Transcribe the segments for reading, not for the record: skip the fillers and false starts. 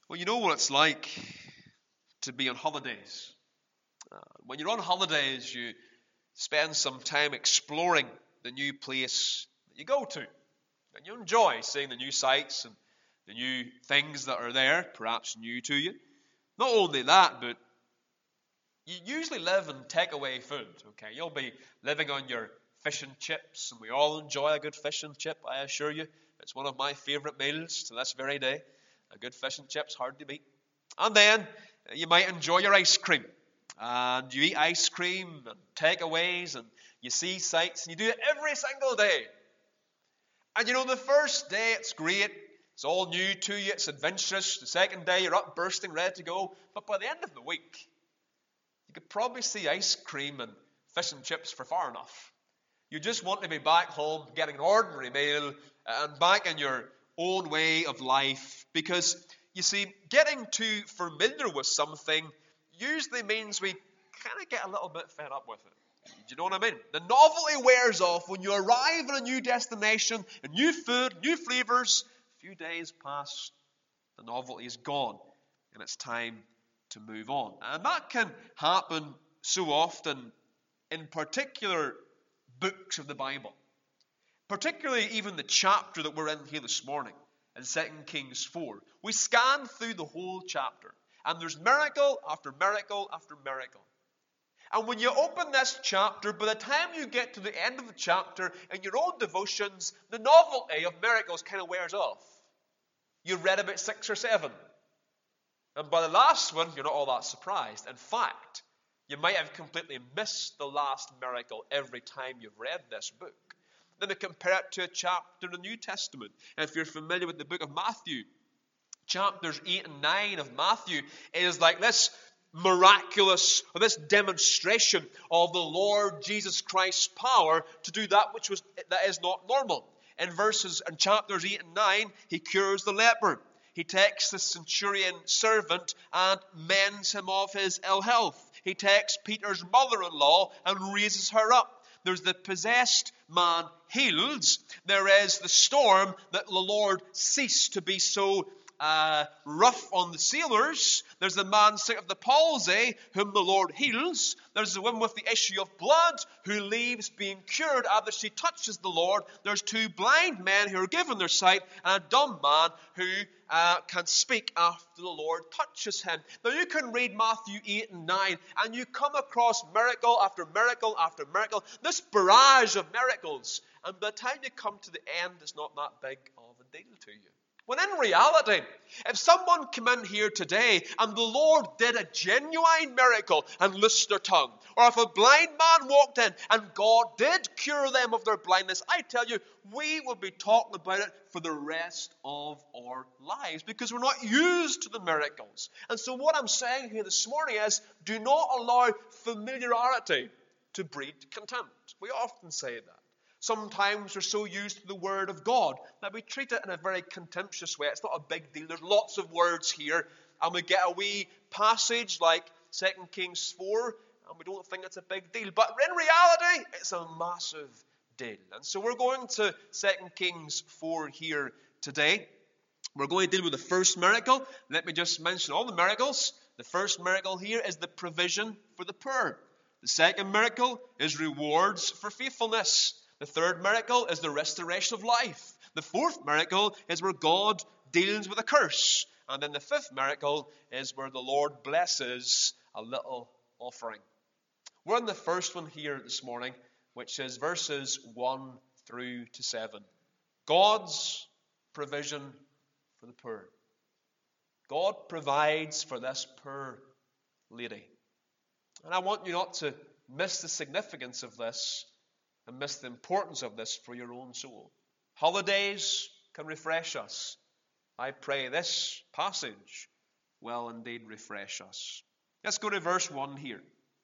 Well, you know what it's like to be on holidays. When you're on holidays, you spend some time exploring the new place that you go to. And you enjoy seeing the new sights and the new things that are there, perhaps new to you. Not only that, but you usually live on takeaway food, okay? You'll be living on your fish and chips, and we all enjoy a good fish and chip, I assure you. It's one of my favorite meals to this very day. A good fish and chips, hard to beat. And then you might enjoy your ice cream. And you eat ice cream and takeaways, and you see sights, and you do it every single day. And you know, the first day it's great. It's all new to you. It's adventurous. The second day you're up bursting, ready to go. But by the end of the week, you could probably see ice cream and fish and chips for far enough. You just want to be back home, getting an ordinary meal, and back in your own way of life. Because, you see, getting too familiar with something usually means we kind of get a little bit fed up with it. Do you know what I mean? The novelty wears off when you arrive at a new destination, a new food, new flavors. A few days pass, the novelty is gone, and it's time to move on. And that can happen so often in particular books of the Bible. Particularly even the chapter that we're in here this morning, in 2 Kings 4. We scan through the whole chapter, and there's miracle after miracle after miracle. And when you open this chapter, by the time you get to the end of the chapter, in your own devotions, the novelty of miracles kind of wears off. You've read about 6 or 7. And by the last one, you're not all that surprised. In fact, you might have completely missed the last miracle every time you've read this book. Then we compare it to a chapter in the New Testament. And if you're familiar with the book of Matthew, chapters 8 and 9 of Matthew is like this miraculous, or this demonstration of the Lord Jesus Christ's power to do that that is not normal. In chapters 8 and 9, he cures the leper. He takes the centurion servant and mends him of his ill health. He takes Peter's mother-in-law and raises her up. There's the possessed man healed. There is the storm that the Lord ceased to be so rough on the sailors. There's the man sick of the palsy, whom the Lord heals. There's the woman with the issue of blood, who leaves being cured after she touches the Lord. There's 2 blind men who are given their sight, and a dumb man who can speak after the Lord touches him. Now you can read Matthew 8 and 9, and you come across miracle after miracle after miracle, this barrage of miracles. And by the time you come to the end, it's not that big of a deal to you. When in reality, if someone came in here today and the Lord did a genuine miracle and loosed their tongue, or if a blind man walked in and God did cure them of their blindness, I tell you, we will be talking about it for the rest of our lives, because we're not used to the miracles. And so what I'm saying here this morning is, do not allow familiarity to breed contempt. We often say that. Sometimes we're so used to the Word of God that we treat it in a very contemptuous way. It's not a big deal. There's lots of words here, and we get a wee passage like 2 Kings 4, and we don't think it's a big deal. But in reality, it's a massive deal. And so we're going to 2 Kings 4 here today. We're going to deal with the first miracle. Let me just mention all the miracles. The first miracle here is the provision for the poor. The second miracle is rewards for faithfulness. The third miracle is the restoration of life. The fourth miracle is where God deals with a curse. And then the fifth miracle is where the Lord blesses a little offering. We're in the first one here this morning, which is verses 1 through to 7. God's provision for the poor. God provides for this poor lady. And I want you not to miss the significance of this and miss the importance of this for your own soul. Holidays can refresh us. I pray this passage will indeed refresh us. Let's go to verse 1 here.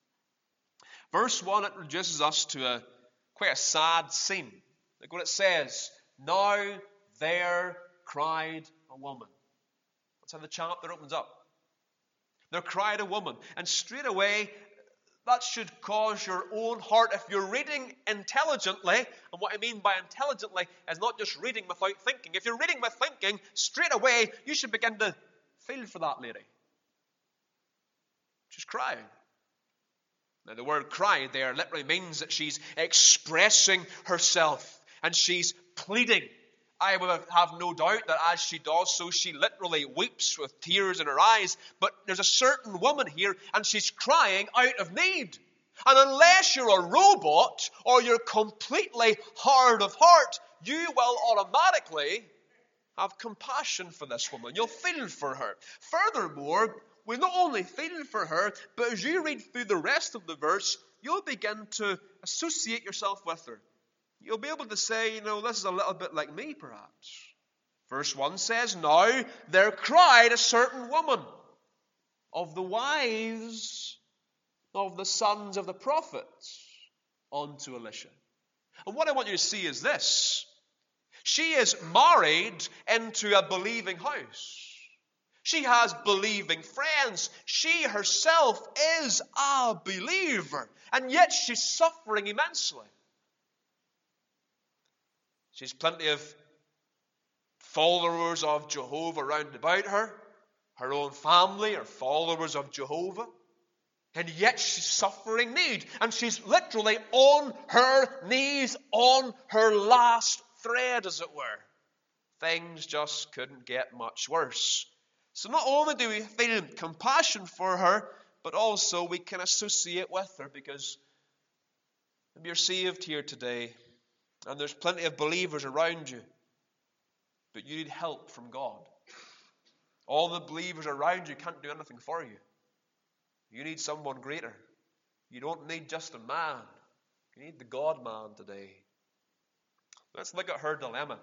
Verse 1 introduces us to quite a sad scene. Look what it says. Now there cried a woman. That's how the chapter opens up. There cried a woman. And straight away, that should cause your own heart, if you're reading intelligently, and what I mean by intelligently is not just reading without thinking. If you're reading with thinking, straight away you should begin to Feel for that lady. She's crying. Now, the word cry there literally means that she's expressing herself and she's pleading. I would have no doubt that as she does so, she literally weeps with tears in her eyes. But there's a certain woman here, and she's crying out of need. And unless you're a robot or you're completely hard of heart, you will automatically have compassion for this woman. You'll feel for her. Furthermore, we not only feel for her, but as you read through the rest of the verse, you'll begin to associate yourself with her. You'll be able to say, this is a little bit like me, perhaps. Verse 1 says, Now there cried a certain woman of the wives of the sons of the prophets unto Elisha. And what I want you to see is this. She is married into a believing house. She has believing friends. She herself is a believer. And yet she's suffering immensely. She's plenty of followers of Jehovah round about her. Her own family are followers of Jehovah. And yet she's suffering need. And she's literally on her knees, on her last thread, as it were. Things just couldn't get much worse. So not only do we feel compassion for her, but also we can associate with her, because maybe you're saved here today and there's plenty of believers around you, but you need help from God. All the believers around you can't do anything for you. You need someone greater. You don't need just a man. You need the God-man today. Let's look at her dilemma.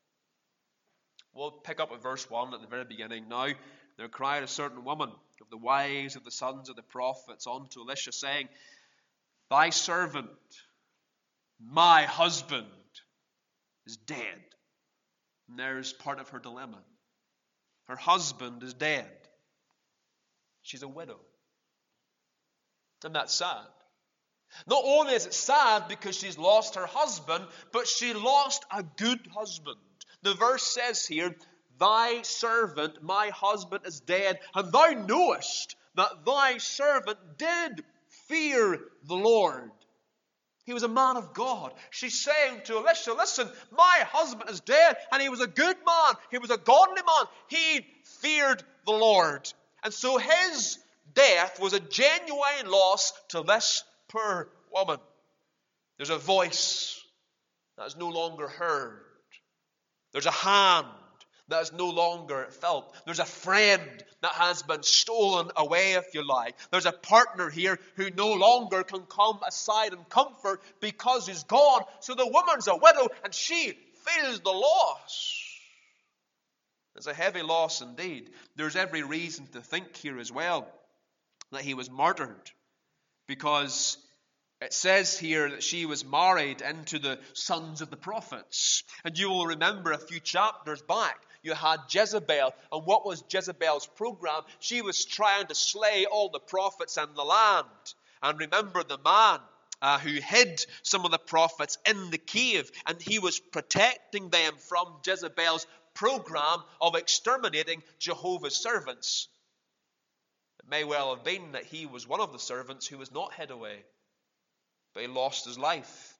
We'll pick up at verse 1 at the very beginning. Now there cried a certain woman of the wives of the sons of the prophets unto Elisha, saying, Thy servant, my husband, is dead. And there's part of her dilemma. Her husband is dead. She's a widow. And that's sad. Not only is it sad because she's lost her husband, but she lost a good husband. The verse says here, Thy servant, my husband, is dead, and thou knowest that thy servant did fear the Lord. He was a man of God. She's saying to Elisha, listen, my husband is dead, and he was a good man. He was a godly man. He feared the Lord. And so his death was a genuine loss to this poor woman. There's a voice that is no longer heard. There's a hand that is no longer felt. There's a friend that has been stolen away, if you like. There's a partner here who no longer can come aside and comfort because he's gone. So the woman's a widow and she feels the loss. It's a heavy loss indeed. There's every reason to think here as well that he was martyred, because it says here that she was married into the sons of the prophets. And you will remember a few chapters back, you had Jezebel. And what was Jezebel's program? She was trying to slay all the prophets in the land. And remember the man who hid some of the prophets in the cave, and he was protecting them from Jezebel's program of exterminating Jehovah's servants. It may well have been that he was one of the servants who was not hid away, but he lost his life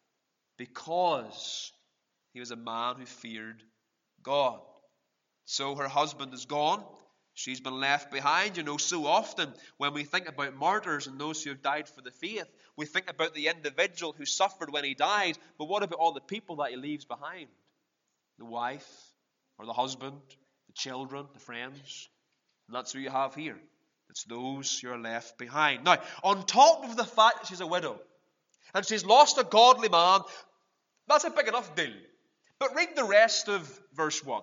because he was a man who feared God. So her husband is gone. She's been left behind. So often when we think about martyrs and those who have died for the faith, we think about the individual who suffered when he died. But what about all the people that he leaves behind? The wife or the husband, the children, the friends. And that's who you have here. It's those who are left behind. Now, on top of the fact that she's a widow, and she's lost a godly man, that's a big enough deal. But read the rest of verse 1.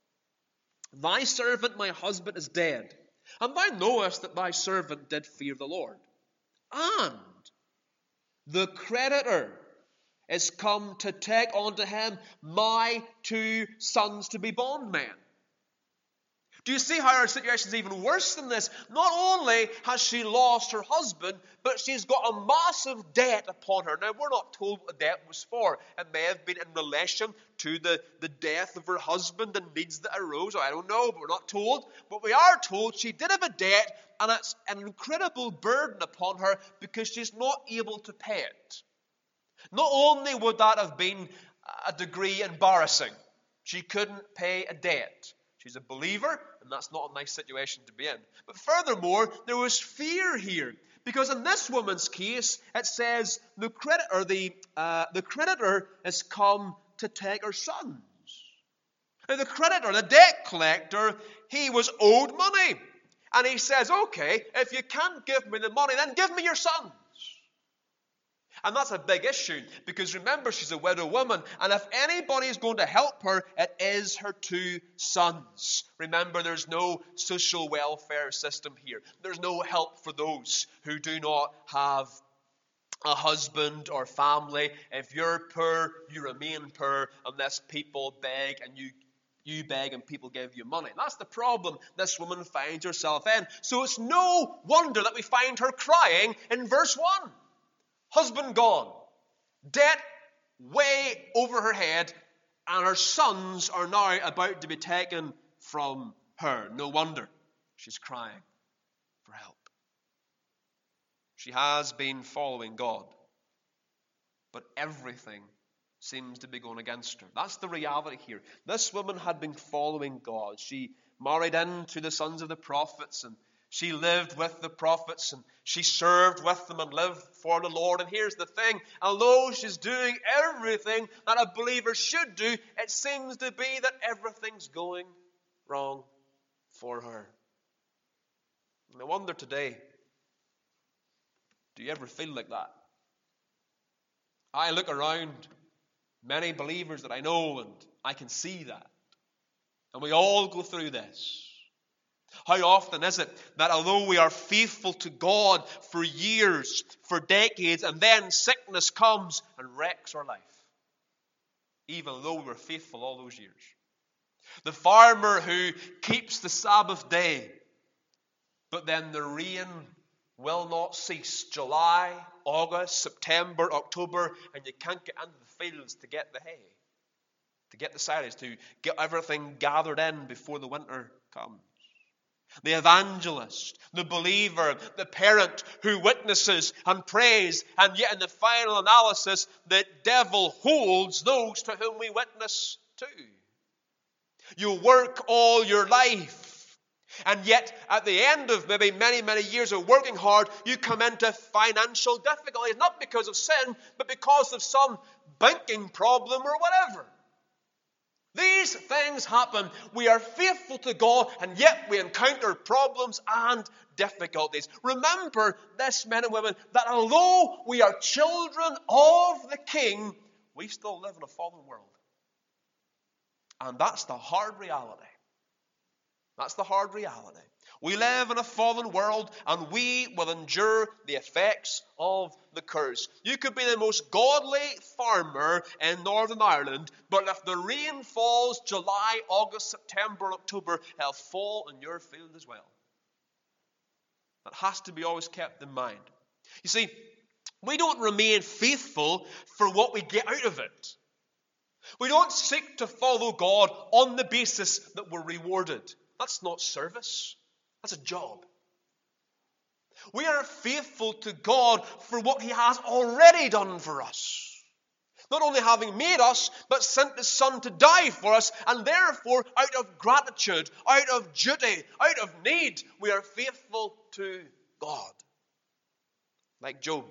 Thy servant, my husband, is dead, and thou knowest that thy servant did fear the Lord. And the creditor is come to take unto him my 2 sons to be bondmen. Do you see how her situation is even worse than this? Not only has she lost her husband, but she's got a massive debt upon her. Now, we're not told what the debt was for. It may have been in relation to the death of her husband and needs that arose. I don't know, but we're not told. But we are told she did have a debt, and it's an incredible burden upon her because she's not able to pay it. Not only would that have been a degree embarrassing, she couldn't pay a debt. She's a believer, and that's not a nice situation to be in. But furthermore, there was fear here. Because in this woman's case, it says the creditor has come to take her sons. Now the creditor, the debt collector, he was owed money. And he says, okay, if you can't give me the money, then give me your sons. And that's a big issue, because remember, she's a widow woman, and if anybody is going to help her, it is her two sons. Remember, there's no social welfare system here. There's no help for those who do not have a husband or family. If you're poor, you remain poor unless people beg and you beg and people give you money. That's the problem this woman finds herself in. So it's no wonder that we find her crying in verse 1. Husband gone, debt way over her head, and her sons are now about to be taken from her. No wonder she's crying for help. She has been following God, but everything seems to be going against her. That's the reality here. This woman had been following God. She married into the sons of the prophets, and she lived with the prophets, and she served with them and lived for the Lord. And here's the thing, although she's doing everything that a believer should do, it seems to be that everything's going wrong for her. And I wonder today, do you ever feel like that? I look around many believers that I know, and I can see that. And we all go through this. How often is it that although we are faithful to God for years, for decades, and then sickness comes and wrecks our life, even though we were faithful all those years? The farmer who keeps the Sabbath day, but then the rain will not cease. July, August, September, October, and you can't get into the fields to get the hay, to get the silage, to get everything gathered in before the winter comes. The evangelist, the believer, the parent who witnesses and prays, and yet in the final analysis, the devil holds those to whom we witness to. You work all your life, and yet at the end of maybe many, many years of working hard, you come into financial difficulties, not because of sin, but because of some banking problem or whatever. These things happen. We are faithful to God, and yet we encounter problems and difficulties. Remember this, men and women, that although we are children of the King, we still live in a fallen world. And that's the hard reality. That's the hard reality. We live in a fallen world, and we will endure the effects of the curse. You could be the most godly farmer in Northern Ireland, but if the rain falls July, August, September, October, it'll fall in your field as well. That has to be always kept in mind. You see, we don't remain faithful for what we get out of it. We don't seek to follow God on the basis that we're rewarded. That's not service. That's a job. We are faithful to God for what He has already done for us. Not only having made us, but sent His Son to die for us, and therefore, out of gratitude, out of duty, out of need, we are faithful to God. Like Job,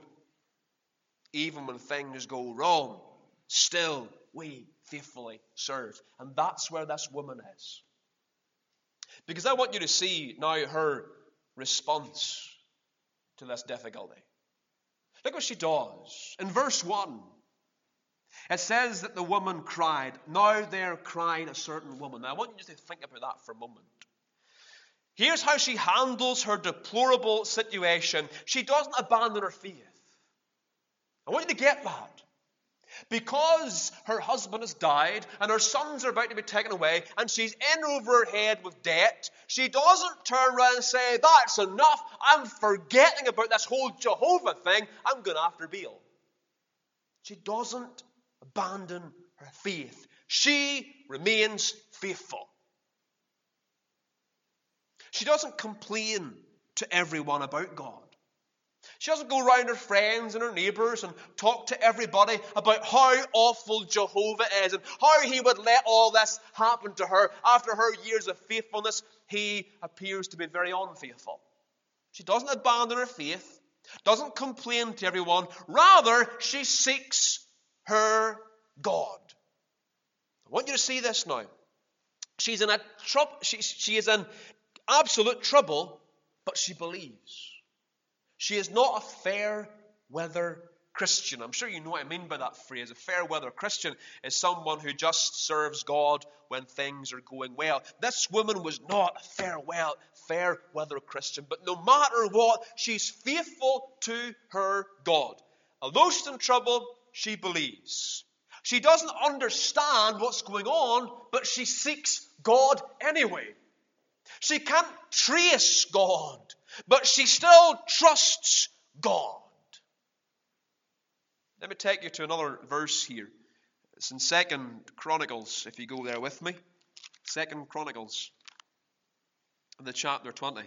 even when things go wrong, still we faithfully serve. And that's where this woman is. Because I want you to see now her response to this difficulty. Look what she does. In verse 1, it says that the woman cried. Now there cried a certain woman. Now I want you to think about that for a moment. Here's how she handles her deplorable situation. She doesn't abandon her faith. I want you to get that. Because her husband has died and her sons are about to be taken away and she's in over her head with debt, she doesn't turn around and say, that's enough, I'm forgetting about this whole Jehovah thing, I'm going after Baal. She doesn't abandon her faith. She remains faithful. She doesn't complain to everyone about God. She doesn't go around her friends and her neighbours and talk to everybody about how awful Jehovah is and how he would let all this happen to her. After her years of faithfulness, he appears to be very unfaithful. She doesn't abandon her faith, doesn't complain to everyone. Rather, she seeks her God. I want you to see this now. She is in absolute trouble, but she believes. She is not a fair weather Christian. I'm sure you know what I mean by that phrase. A fair weather Christian is someone who just serves God when things are going well. This woman was not a fair weather Christian, but no matter what, she's faithful to her God. Although she's in trouble, she believes. She doesn't understand what's going on, but she seeks God anyway. She can't trace God, but she still trusts God. Let me take you to another verse here. It's in 2 Chronicles, if you go there with me. 2 Chronicles, in the chapter 20.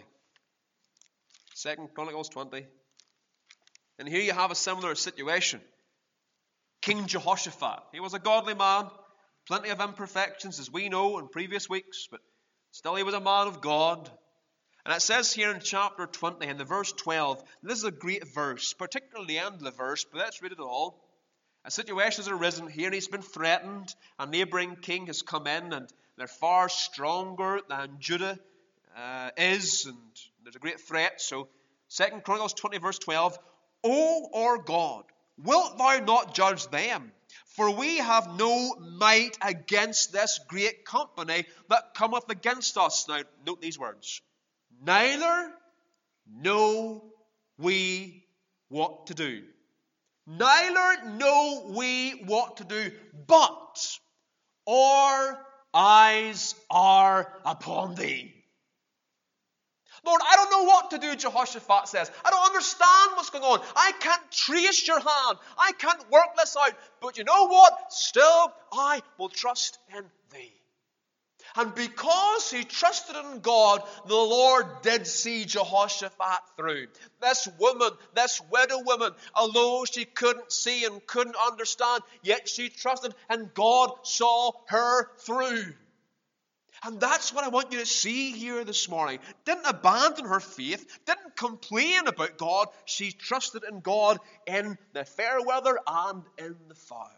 2 Chronicles 20. And here you have a similar situation. King Jehoshaphat, he was a godly man, plenty of imperfections, as we know in previous weeks, but still he was a man of God. And it says here in chapter 20, in the verse 12, this is a great verse, particularly the end of the verse, but let's read it all. A situation has arisen here, and he's been threatened. A neighboring king has come in, and they're far stronger than Judah is, and there's a great threat. So 2 Chronicles 20, verse 12, O our God, wilt thou not judge them? For we have no might against this great company that cometh against us. Now, note these words. Neither know we what to do. Neither know we what to do, but our eyes are upon thee. Lord, I don't know what to do, Jehoshaphat says. I don't understand what's going on. I can't trace your hand. I can't work this out. But you know what? Still, I will trust in thee. And because he trusted in God, the Lord did see Jehoshaphat through. This woman, this widow woman, although she couldn't see and couldn't understand, yet she trusted and God saw her through. And that's what I want you to see here this morning. Didn't abandon her faith, didn't complain about God. She trusted in God in the fair weather and in the foul.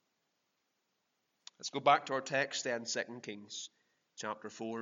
Let's go back to our text then, 2 Kings chapter 4.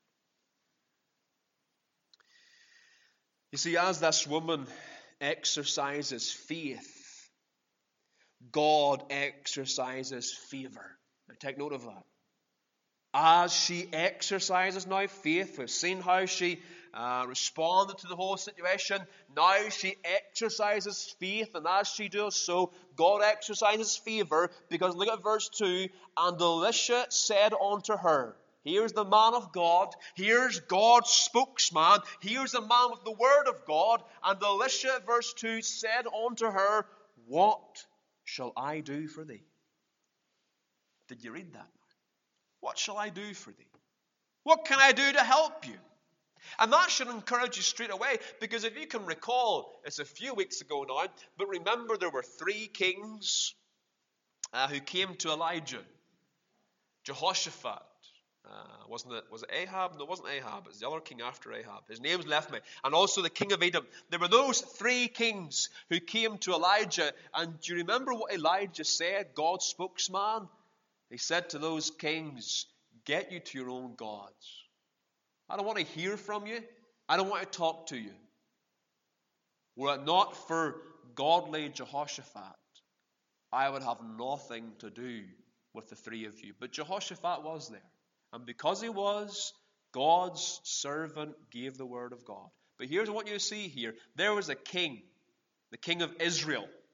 You see, as this woman exercises faith, God exercises favor. Now take note of that. As she exercises now faith, we've seen how she responded to the whole situation. Now she exercises faith, and as she does so, God exercises favor, because look at verse 2. And Elisha said unto her, here's the man of God, here's God's spokesman, here's the man with the word of God. And Elisha, verse 2, said unto her, what shall I do for thee? Did you read that? What shall I do for thee? What can I do to help you? And that should encourage you straight away, because if you can recall, it's a few weeks ago now, but remember there were 3 kings who came to Elijah. Jehoshaphat, was it Ahab? No, it wasn't Ahab. It was the other king after Ahab. His name's left me. And also the king of Edom. There were those 3 kings who came to Elijah. And do you remember what Elijah said, God's spokesman? He said to those kings, get you to your own gods. I don't want to hear from you. I don't want to talk to you. Were it not for godly Jehoshaphat, I would have nothing to do with the 3 of you. But Jehoshaphat was there. And because he was, God's servant gave the word of God. But here's what you see here. There was a king, the king of Israel.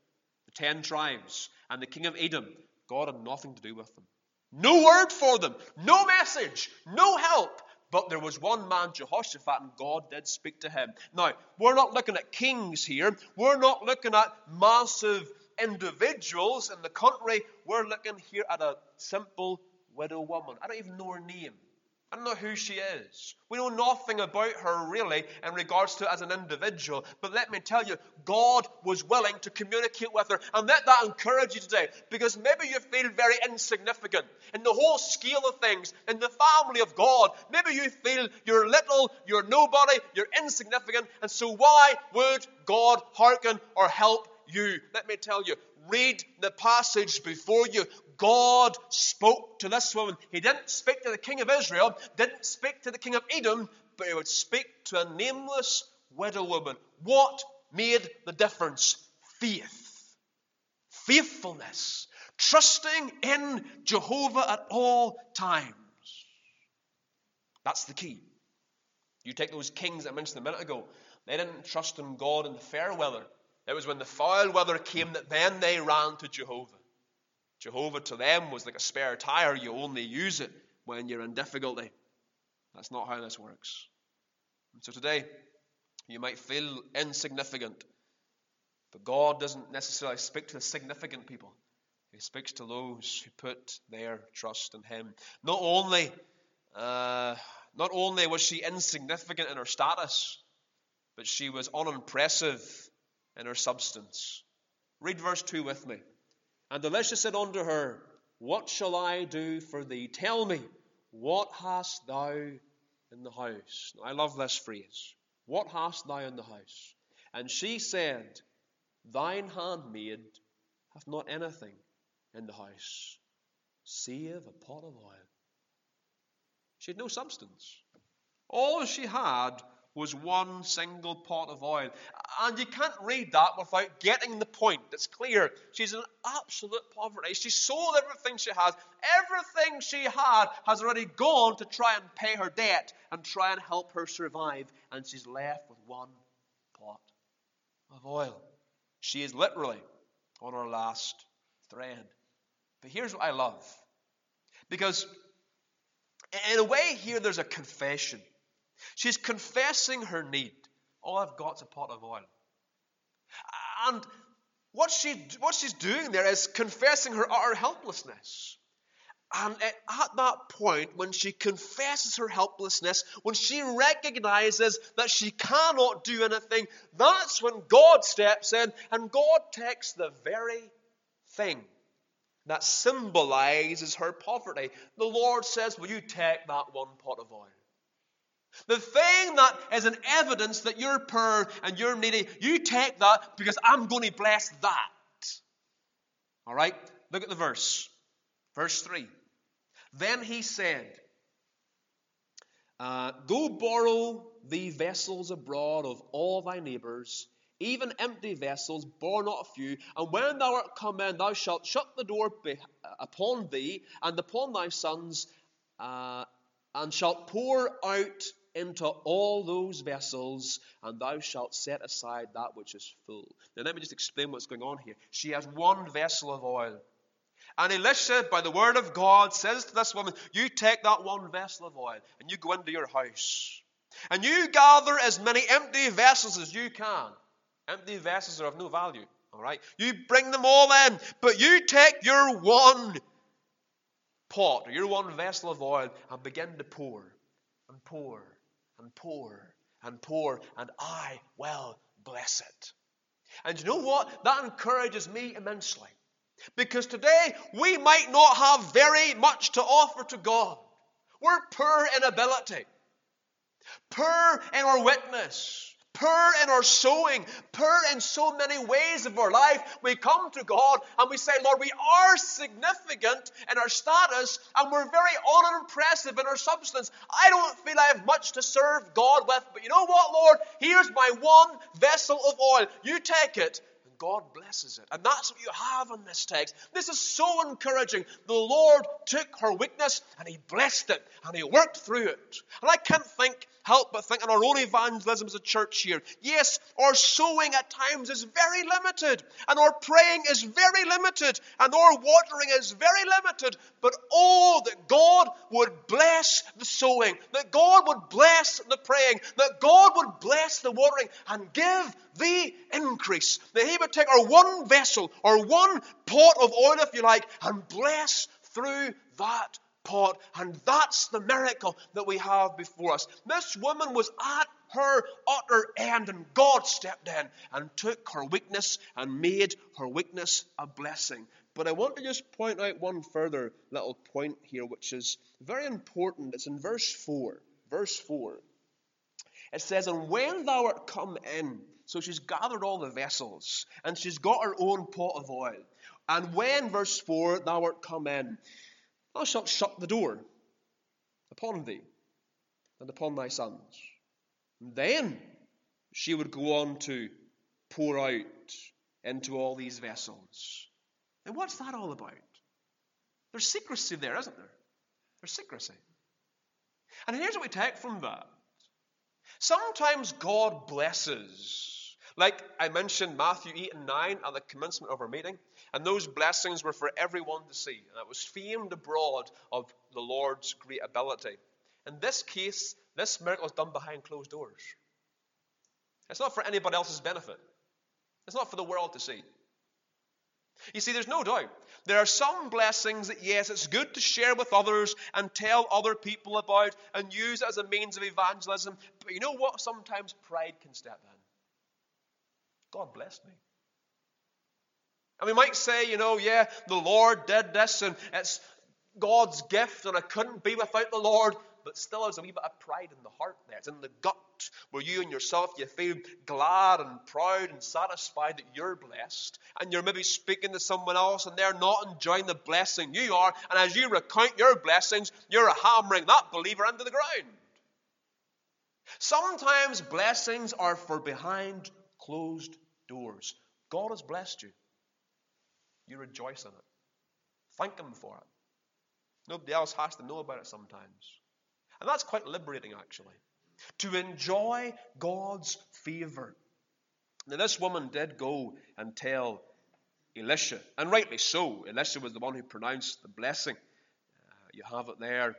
the 10 tribes, and the king of Edom, God had nothing to do with them. No word for them, no message, no help. But there was one man, Jehoshaphat, and God did speak to him. Now, we're not looking at kings here. We're not looking at massive individuals in the country. We're looking here at a simple widow woman. I don't even know her name. I don't know who she is. We know nothing about her really in regards to as an individual. But let me tell you, God was willing to communicate with her. And let that encourage you today. Because maybe you feel very insignificant in the whole scale of things, in the family of God. Maybe you feel you're little, you're nobody, you're insignificant. And so why would God hearken or help you? Let me tell you, read the passage before you. God spoke to this woman. He didn't speak to the king of Israel, didn't speak to the king of Edom, but he would speak to a nameless widow woman. What made the difference? Faith. Faithfulness. Trusting in Jehovah at all times. That's the key. You take those kings I mentioned a minute ago. They didn't trust in God in the fair weather. It was when the foul weather came that then they ran to Jehovah. Jehovah to them was like a spare tire. You only use it when you're in difficulty. That's not how this works. And so today, you might feel insignificant. But God doesn't necessarily speak to the significant people. He speaks to those who put their trust in Him. Not only was she insignificant in her status, but she was unimpressive in her substance. Read verse 2 with me. And Elisha said unto her, What shall I do for thee? Tell me, what hast thou in the house? Now, I love this phrase. What hast thou in the house? And she said, Thine handmaid hath not anything in the house, save a pot of oil. She had no substance. All she had was one single pot of oil. And you can't read that without getting the point. It's clear. She's in absolute poverty. She sold everything she has. Everything she had has already gone to try and pay her debt and try and help her survive. And she's left with one pot of oil. She is literally on her last thread. But here's what I love. Because in a way here there's a confession. She's confessing her need. All I've got is a pot of oil. And what she's doing there is confessing her utter helplessness. And at that point, when she confesses her helplessness, when she recognizes that she cannot do anything, that's when God steps in and God takes the very thing that symbolizes her poverty. The Lord says, will you take that one pot of oil? The thing that is an evidence that you're poor and you're needy, you take that because I'm going to bless that. All right? Look at the verse. Verse 3. Then he said, Go borrow thee vessels abroad of all thy neighbors, even empty vessels, borrow not a few. And when thou art come in, thou shalt shut the door upon thee and upon thy sons, and shalt pour out into all those vessels, and thou shalt set aside that which is full. Now let me just explain what's going on here. She has one vessel of oil. And Elisha, by the word of God, says to this woman, you take that one vessel of oil, and you go into your house. And you gather as many empty vessels as you can. Empty vessels are of no value. All right? You bring them all in, but you take your one pot, or your one vessel of oil, and begin to pour, and pour, and pour, and pour, and I will bless it. And you know what? That encourages me immensely. Because today, we might not have very much to offer to God. We're poor in ability, poor in our witness, poor in our sowing, poor in so many ways of our life. We come to God and we say, Lord, we are significant in our status and we're very unimpressive in our substance. I don't feel I have much to serve God with, but you know what, Lord? Here's my one vessel of oil. You take it. God blesses it. And that's what you have in this text. This is so encouraging. The Lord took her weakness and He blessed it and He worked through it. And I can't think help but think in our own evangelism as a church here. Yes, our sowing at times is very limited, and our praying is very limited, and our watering is very limited. But oh, that God would bless the sowing, that God would bless the praying, that God would bless the watering and give the increase. That He would take our one vessel, or one pot of oil, if you like, and bless through that pot. And that's the miracle that we have before us. This woman was at her utter end, and God stepped in and took her weakness and made her weakness a blessing. But I want to just point out one further little point here, which is very important. It's in verse 4. Verse 4. It says, "And when thou art come in," so she's gathered all the vessels, and she's got her own pot of oil. "And when," verse 4, "thou art come in, thou shalt shut the door upon thee and upon thy sons." And then she would go on to pour out into all these vessels. And what's that all about? There's secrecy there, isn't there? There's secrecy. And here's what we take from that. Sometimes God blesses. Like I mentioned Matthew 8 and 9 at the commencement of our meeting. And those blessings were for everyone to see. And it was famed abroad of the Lord's great ability. In this case, this miracle is done behind closed doors. It's not for anybody else's benefit. It's not for the world to see. You see, there's no doubt. There are some blessings that, yes, it's good to share with others and tell other people about and use it as a means of evangelism. But you know what? Sometimes pride can step in. God blessed me. And we might say, yeah, the Lord did this and it's God's gift and I couldn't be without the Lord. But still there's a wee bit of pride in the heart there. It's in the gut where you and yourself, you feel glad and proud and satisfied that you're blessed. And you're maybe speaking to someone else and they're not enjoying the blessing you are. And as you recount your blessings, you're hammering that believer into the ground. Sometimes blessings are for behind closed doors. God has blessed you. You rejoice in it. Thank Him for it. Nobody else has to know about it sometimes. And that's quite liberating, actually. To enjoy God's favor. Now, this woman did go and tell Elisha, and rightly so. Elisha was the one who pronounced the blessing. You have it there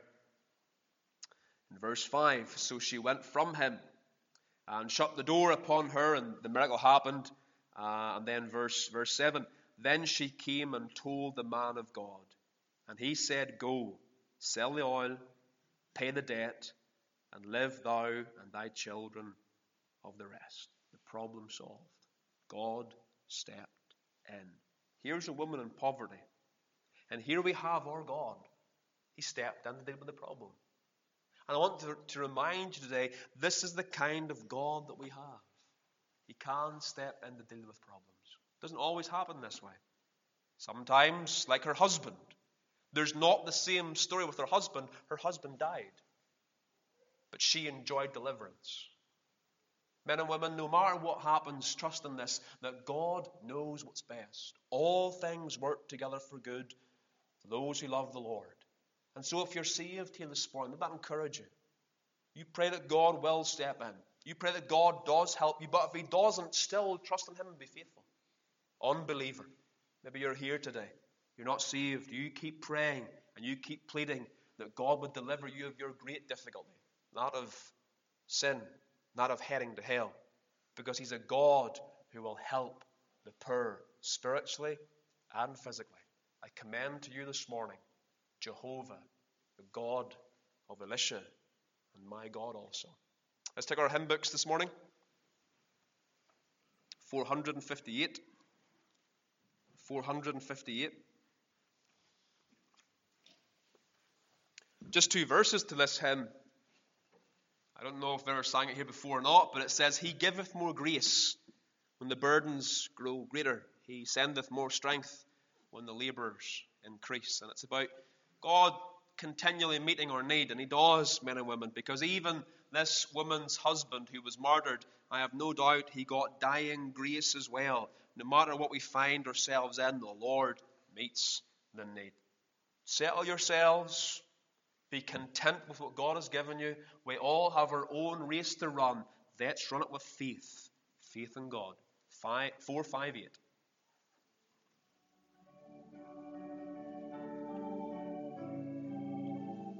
in verse 5. So she went from him and shut the door upon her, and the miracle happened. And then verse 7. Then she came and told the man of God. And he said, "Go, sell the oil, pay the debt, and live thou and thy children of the rest." The problem solved. God stepped in. Here's a woman in poverty. And here we have our God. He stepped in to deal with the problem. And I want to remind you today, this is the kind of God that we have. He can step in to deal with problems. It doesn't always happen this way. Sometimes, like her husband, there's not the same story with her husband. Her husband died. But she enjoyed deliverance. Men and women, no matter what happens, trust in this, that God knows what's best. All things work together for good for those who love the Lord. And so if you're saved here this morning, let that encourage you. You pray that God will step in. You pray that God does help you. But if He doesn't, still trust in Him and be faithful. Unbeliever, maybe you're here today. You're not saved. You keep praying and you keep pleading that God would deliver you of your great difficulty. Not of sin, not of heading to hell. Because He's a God who will help the poor spiritually and physically. I commend to you this morning Jehovah, the God of Elisha, and my God also. Let's take our hymn books this morning. 458. 458. Just 2 verses to this hymn. I don't know if they ever sang it here before or not, but it says, "He giveth more grace when the burdens grow greater. He sendeth more strength when the labours increase." And it's about God continually meeting our need, and He does, men and women, because even this woman's husband who was murdered, I have no doubt he got dying grace as well. No matter what we find ourselves in, the Lord meets the need. Settle yourselves. Be content with what God has given you. We all have our own race to run. Let's run it with faith. Faith in God. 458.